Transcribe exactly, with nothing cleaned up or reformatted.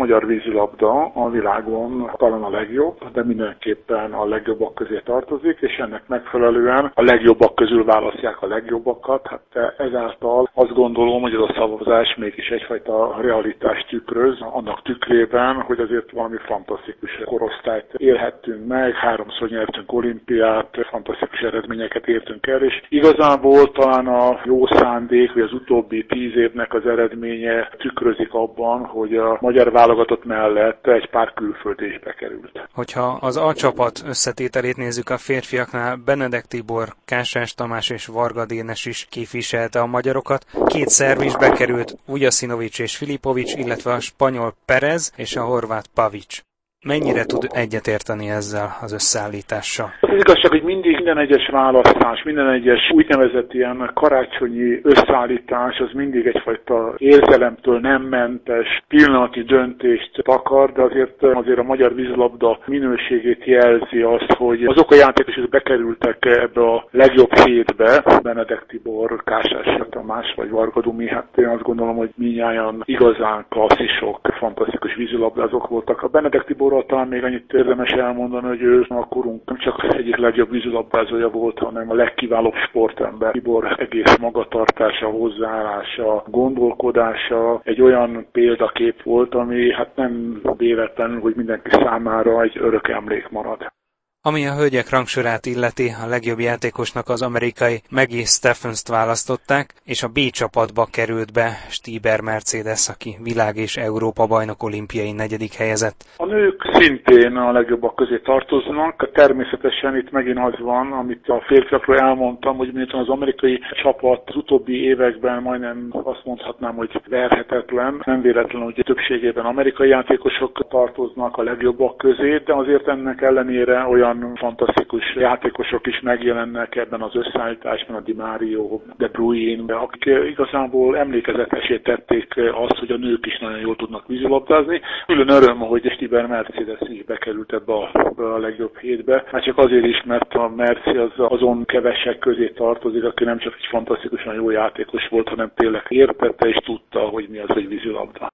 magyar vízilabda a világon talán a legjobb, de mindenképpen a legjobbak közé tartozik, és ennek megfelelően a legjobbak közül választják a legjobbakat. Hát ezáltal azt gondolom, hogy ez a szavazás mégis egyfajta realitást tükröz, annak tükrében, hogy azért valami fantasztikus korosztályt élhettünk meg, háromszor nyertünk olimpiát, fantasztikus eredményeket értünk el, és igazából talán a jó szándék, hogy az utóbbi tíz évnek az eredménye tükrözik abban, hogy a magyar válogatott mellett egy pár külföldi is bekerült. Hogyha az A csapat összetételét nézzük a férfiaknál, Benedek Tibor, Kásás Tamás és Varga Dénes is képviselte a magyarokat. Két szerb is bekerült, Ujasinovics és Filipovics, illetve a spanyol Perez és a horvát Pavic. Mennyire tud egyetérteni ezzel az összeállítással? Az igazság, hogy mindig minden egyes választás, minden egyes úgynevezett ilyen karácsonyi összeállítás, az mindig egyfajta érzelemtől nem mentes, pillanati döntést takar, de azért, azért a magyar vízilabda minőségét jelzi azt, hogy azok a játékosok bekerültek ebbe a legjobb hétbe, Benedek Tibor, Kásás Tamás vagy Varga Dumi, hát én azt gondolom, hogy mindnyájan igazán klasszisok, fantasztikus vízilabdázók voltak. A Benedek Tibor talán még annyit érdemes elmondani, hogy ő a korunk nem csak egyik legjobb vízilabdázója volt, hanem a legkiválóbb sportember. Tibor egész magatartása, hozzáállása, gondolkodása egy olyan példakép volt, ami hát nem véletlenül, hogy mindenki számára egy örök emlék marad. Ami a hölgyek rangsorát illeti, a legjobb játékosnak az amerikai Maggie Stephens-t választották, és a B csapatba került be Stieber Mercedes, aki világ- és Európa bajnok olimpiai negyedik helyezett. A nők szintén a legjobbak közé tartoznak. Természetesen itt megint az van, amit a férfiakról elmondtam, hogy miután az amerikai csapat az utóbbi években majdnem azt mondhatnám, hogy verhetetlen. Nem véletlen, hogy többségében amerikai játékosok tartoznak a legjobbak közé, de azért ennek ellenére olyan fantasztikus játékosok is megjelennek ebben az összeállításban, a Di Mario, De Bruyne, akik igazából emlékezetesé tették azt, hogy a nők is nagyon jól tudnak vízilabdázni. Külön öröm, hogy Stieber Mercedes is bekerült ebbe a, a legjobb hétbe. Már csak azért is, mert a Merci az azon kevesek közé tartozik, aki nem csak egy fantasztikusan jó játékos volt, hanem tényleg értette és tudta, hogy mi az, hogy vízilabda.